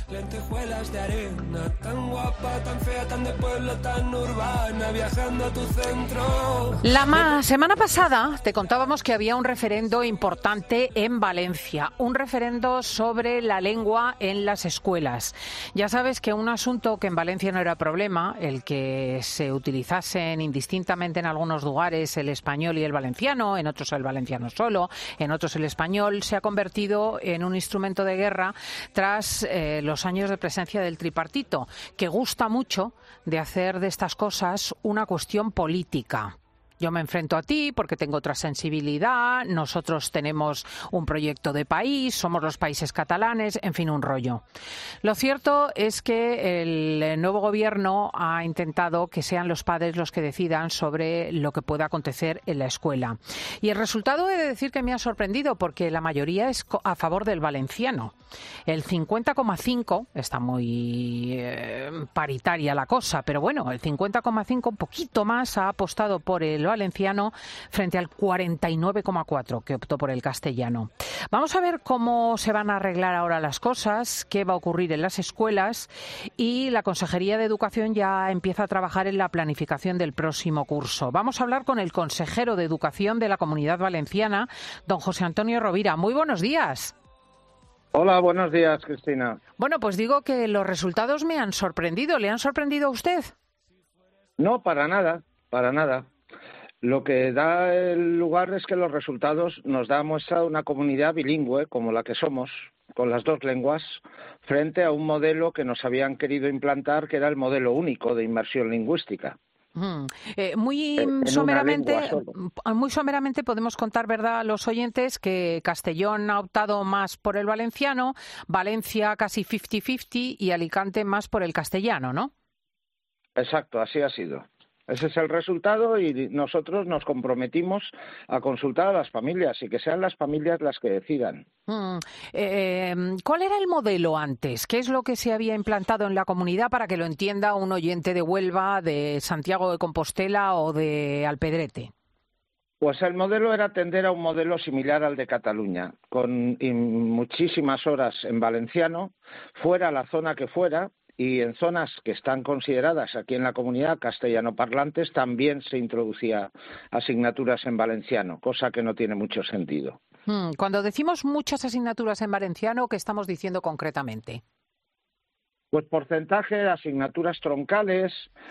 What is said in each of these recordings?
lentejuelas de arena, tan guapa, tan fea, tan de pueblo, tan urbana, viajando a tu centro. Semana pasada te contábamos que había un referendo importante en Valencia, un referendo sobre la lengua en las escuelas. Ya sabes que un asunto que en Valencia no era problema, el que se utilizasen indistintamente en algunos lugares el español y el valenciano, en otros el valenciano solo, en otros el español, se ha convertido en un instrumento de guerra tras los años de presencia del tripartito, que gusta mucho de hacer de estas cosas una cuestión política. Yo me enfrento a ti porque tengo otra sensibilidad, nosotros tenemos un proyecto de país, somos los países catalanes, en fin, un rollo. Lo cierto es que el nuevo gobierno ha intentado que sean los padres los que decidan sobre lo que pueda acontecer en la escuela. Y el resultado he de decir que me ha sorprendido porque la mayoría es a favor del valenciano. El 50,5, está muy paritaria la cosa, pero bueno, el 50,5, un poquito más, ha apostado por el valenciano frente al 49,4 que optó por el castellano. Vamos a ver cómo se van a arreglar ahora las cosas, qué va a ocurrir en las escuelas, y la Consejería de Educación ya empieza a trabajar en la planificación del próximo curso. Vamos a hablar con el consejero de Educación de la Comunidad Valenciana, don José Antonio Rovira. Muy buenos días. Hola, buenos días, Cristina. Bueno, pues digo que los resultados me han sorprendido. ¿Le han sorprendido a usted? No, para nada, para nada. Lo que da el lugar es que los resultados nos da muestra de una comunidad bilingüe, como la que somos, con las dos lenguas, frente a un modelo que nos habían querido implantar, que era el modelo único de inmersión lingüística. Muy someramente podemos contar, ¿verdad?, a los oyentes que Castellón ha optado más por el valenciano, Valencia casi 50-50 y Alicante más por el castellano, ¿no? Exacto, así ha sido. Ese es el resultado y nosotros nos comprometimos a consultar a las familias y que sean las familias las que decidan. ¿Cuál era el modelo antes? ¿Qué es lo que se había implantado en la comunidad para que lo entienda un oyente de Huelva, de Santiago de Compostela o de Alpedrete? Pues el modelo era tender a un modelo similar al de Cataluña, con muchísimas horas en valenciano, fuera la zona que fuera, y en zonas que están consideradas aquí en la comunidad castellanoparlantes también se introducía asignaturas en valenciano, cosa que no tiene mucho sentido. Cuando decimos muchas asignaturas en valenciano, ¿qué estamos diciendo concretamente? Pues porcentaje de asignaturas troncales,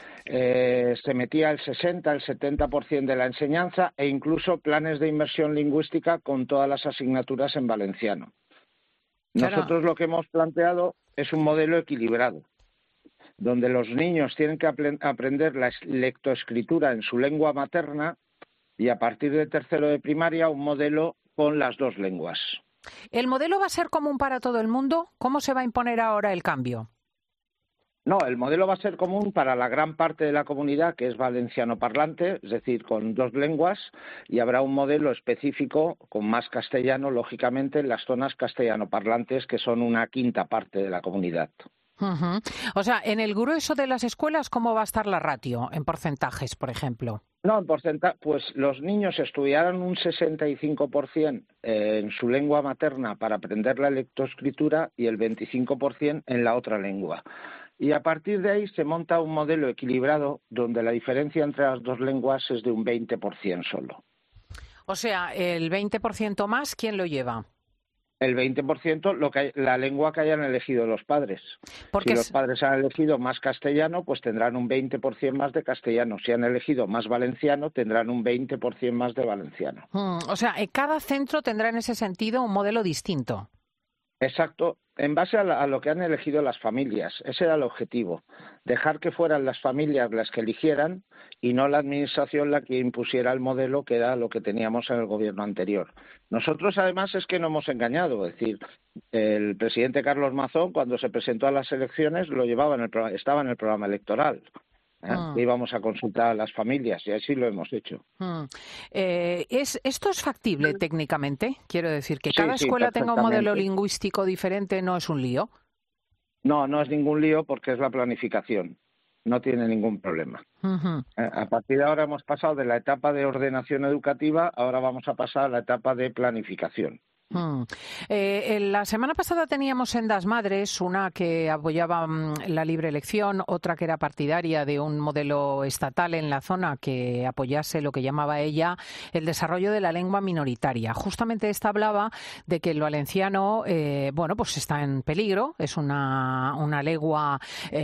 se metía el 60, el 70% de la enseñanza e incluso planes de inmersión lingüística con todas las asignaturas en valenciano. Claro. Nosotros lo que hemos planteado es un modelo equilibrado, donde los niños tienen que aprender la lectoescritura en su lengua materna y a partir de tercero de primaria un modelo con las dos lenguas. ¿El modelo va a ser común para todo el mundo? ¿Cómo se va a imponer ahora el cambio? No, el modelo va a ser común para la gran parte de la comunidad que es valenciano parlante, es decir, con dos lenguas, y habrá un modelo específico con más castellano, lógicamente, en las zonas castellano parlantes, que son una quinta parte de la comunidad. Uh-huh. O sea, en el grueso de las escuelas, ¿cómo va a estar la ratio en porcentajes, por ejemplo? No, en porcentaje, pues los niños estudiarán un 65% en su lengua materna para aprender la lectoescritura y el 25% en la otra lengua. Y a partir de ahí se monta un modelo equilibrado donde la diferencia entre las dos lenguas es de un 20% solo. O sea, el 20% más, ¿quién lo lleva? El 20% la lengua que hayan elegido los padres. Porque si los padres han elegido más castellano, pues tendrán un 20% más de castellano. Si han elegido más valenciano, tendrán un 20% más de valenciano. O sea, cada centro tendrá en ese sentido un modelo distinto. Exacto, en base a lo que han elegido las familias. Ese era el objetivo, dejar que fueran las familias las que eligieran y no la administración la que impusiera el modelo, que era lo que teníamos en el gobierno anterior. Nosotros, además, es que no hemos engañado. Es decir, el presidente Carlos Mazón, cuando se presentó a las elecciones, lo llevaba estaba en el programa electoral. Que íbamos a consultar a las familias y así lo hemos hecho. ¿Esto es factible técnicamente? Quiero decir, que cada escuela tenga un modelo lingüístico diferente no es un lío. No, no es ningún lío porque es la planificación. No tiene ningún problema. A partir de ahora hemos pasado de la etapa de ordenación educativa, ahora vamos a pasar a la etapa de planificación. La semana pasada teníamos sendas madres, una que apoyaba la libre elección, otra que era partidaria de un modelo estatal en la zona que apoyase lo que llamaba ella el desarrollo de la lengua minoritaria. Justamente esta hablaba de que el valenciano, pues está en peligro, es una lengua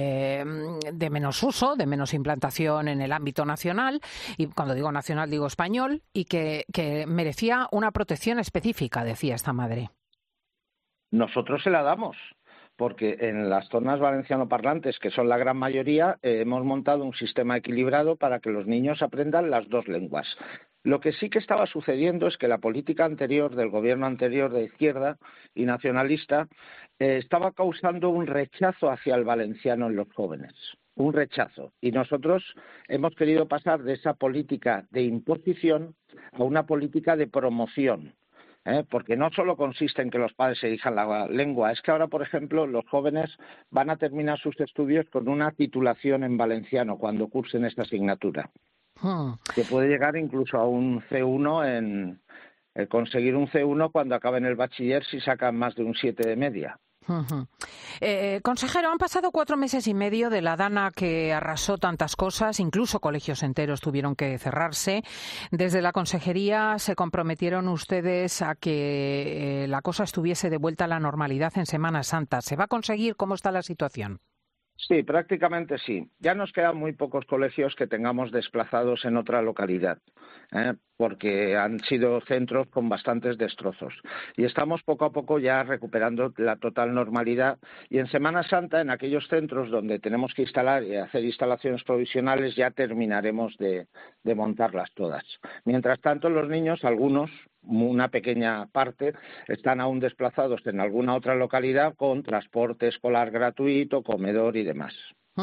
de menos uso, de menos implantación en el ámbito nacional, y cuando digo nacional digo español, y que merecía una protección específica, decía esta madre. Nosotros se la damos, porque en las zonas valencianoparlantes, que son la gran mayoría, hemos montado un sistema equilibrado para que los niños aprendan las dos lenguas. Lo que sí que estaba sucediendo es que la política anterior, del gobierno anterior de izquierda y nacionalista, estaba causando un rechazo hacia el valenciano en los jóvenes. Un rechazo. Y nosotros hemos querido pasar de esa política de imposición a una política de promoción. Porque no solo consiste en que los padres elijan la lengua, es que ahora, por ejemplo, los jóvenes van a terminar sus estudios con una titulación en valenciano cuando cursen esta asignatura, que puede llegar incluso a un C1 conseguir un C1 cuando acaben el bachiller si sacan más de un 7 de media. Consejero, han pasado 4 meses y medio de la Dana que arrasó tantas cosas, incluso colegios enteros tuvieron que cerrarse. Desde la consejería se comprometieron ustedes a que la cosa estuviese de vuelta a la normalidad en Semana Santa. ¿Se va a conseguir? ¿Cómo está la situación? Sí, prácticamente sí. Ya nos quedan muy pocos colegios que tengamos desplazados en otra localidad, porque han sido centros con bastantes destrozos. Y estamos poco a poco ya recuperando la total normalidad. Y en Semana Santa, en aquellos centros donde tenemos que instalar y hacer instalaciones provisionales, ya terminaremos de montarlas todas. Mientras tanto, los niños, algunos, una pequeña parte, están aún desplazados en alguna otra localidad con transporte escolar gratuito, comedor y demás.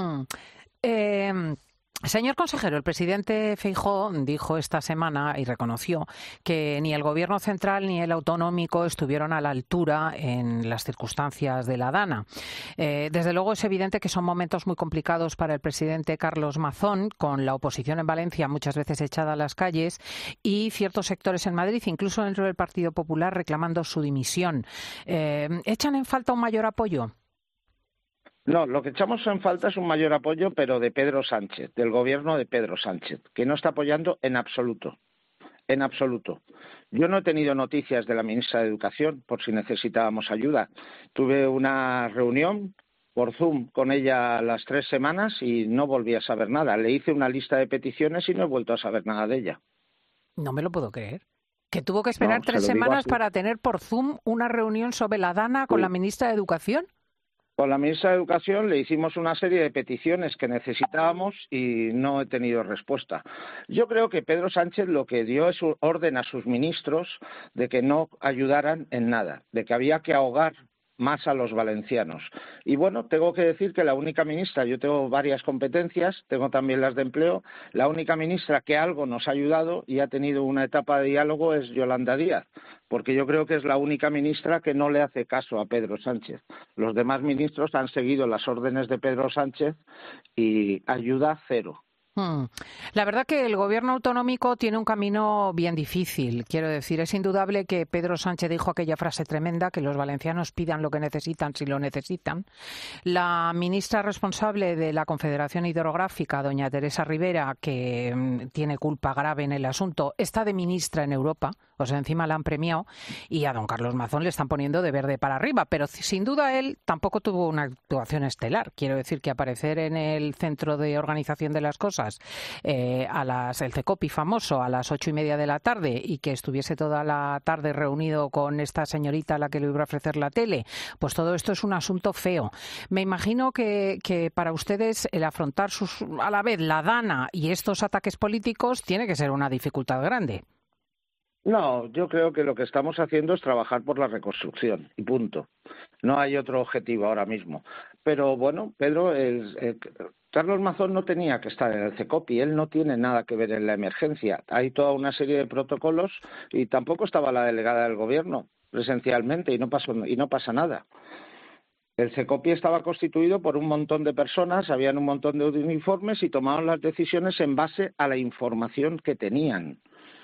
Señor consejero, el presidente Feijóo dijo esta semana y reconoció que ni el gobierno central ni el autonómico estuvieron a la altura en las circunstancias de la Dana. Desde luego es evidente que son momentos muy complicados para el presidente Carlos Mazón, con la oposición en Valencia muchas veces echada a las calles y ciertos sectores en Madrid, incluso dentro del Partido Popular, reclamando su dimisión. ¿Echan en falta un mayor apoyo? No, lo que echamos en falta es un mayor apoyo, pero de Pedro Sánchez, del gobierno de Pedro Sánchez, que no está apoyando en absoluto. En absoluto. Yo no he tenido noticias de la ministra de Educación por si necesitábamos ayuda. Tuve una reunión por Zoom con ella las 3 semanas y no volví a saber nada. Le hice una lista de peticiones y no he vuelto a saber nada de ella. No me lo puedo creer. ¿Que tuvo que esperar 3 semanas para tener por Zoom una reunión sobre la Dana con la ministra de Educación? Con la ministra de Educación le hicimos una serie de peticiones que necesitábamos y no he tenido respuesta. Yo creo que Pedro Sánchez lo que dio es orden a sus ministros de que no ayudaran en nada, de que había que ahogar más a los valencianos. Y bueno, tengo que decir que la única ministra, yo tengo varias competencias, tengo también las de empleo, la única ministra que algo nos ha ayudado y ha tenido una etapa de diálogo es Yolanda Díaz, porque yo creo que es la única ministra que no le hace caso a Pedro Sánchez. Los demás ministros han seguido las órdenes de Pedro Sánchez y ayuda cero. La verdad que el gobierno autonómico tiene un camino bien difícil. Quiero decir, es indudable que Pedro Sánchez dijo aquella frase tremenda, que los valencianos pidan lo que necesitan si lo necesitan. La ministra responsable de la Confederación Hidrográfica, doña Teresa Rivera, que tiene culpa grave en el asunto, está de ministra en Europa, o sea, encima la han premiado, y a don Carlos Mazón le están poniendo de verde para arriba, pero sin duda él tampoco tuvo una actuación estelar. Quiero decir que aparecer en el centro de organización de las cosas el CECOPI famoso a las 8:30 de la tarde y que estuviese toda la tarde reunido con esta señorita a la que le iba a ofrecer la tele, pues todo esto es un asunto feo. Me imagino que para ustedes el afrontar a la vez la Dana y estos ataques políticos tiene que ser una dificultad grande. No, yo creo que lo que estamos haciendo es trabajar por la reconstrucción y punto. No hay otro objetivo ahora mismo. Pero bueno, Pedro, Carlos Mazón no tenía que estar en el CECOPI, él no tiene nada que ver en la emergencia. Hay toda una serie de protocolos y tampoco estaba la delegada del gobierno presencialmente y no pasa nada. El CECOPI estaba constituido por un montón de personas, habían un montón de uniformes y tomaban las decisiones en base a la información que tenían.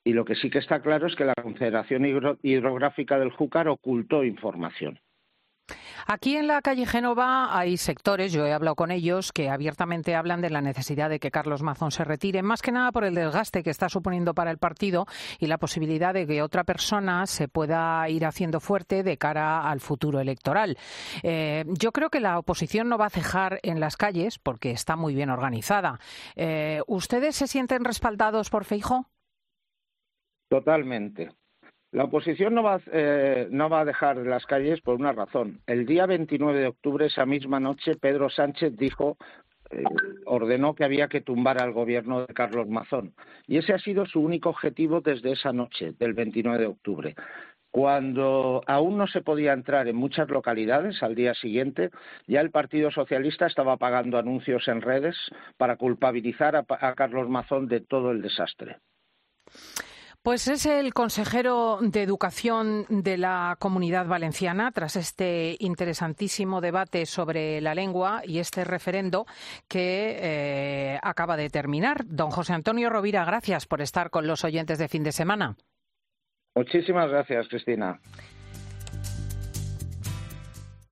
Y lo que sí que está claro es que la Confederación Hidrográfica del Júcar ocultó información. Aquí en la calle Génova hay sectores, yo he hablado con ellos, que abiertamente hablan de la necesidad de que Carlos Mazón se retire, más que nada por el desgaste que está suponiendo para el partido y la posibilidad de que otra persona se pueda ir haciendo fuerte de cara al futuro electoral. Yo creo que la oposición no va a cejar en las calles porque está muy bien organizada. ¿Ustedes se sienten respaldados por Feijóo? Totalmente. La oposición no va a dejar las calles por una razón. El día 29 de octubre, esa misma noche, Pedro Sánchez ordenó que había que tumbar al gobierno de Carlos Mazón. Y ese ha sido su único objetivo desde esa noche, del 29 de octubre. Cuando aún no se podía entrar en muchas localidades, al día siguiente, ya el Partido Socialista estaba pagando anuncios en redes para culpabilizar a Carlos Mazón de todo el desastre. Pues es el consejero de Educación de la Comunidad Valenciana tras este interesantísimo debate sobre la lengua y este referendo que acaba de terminar. Don José Antonio Rovira, gracias por estar con los oyentes de fin de semana. Muchísimas gracias, Cristina.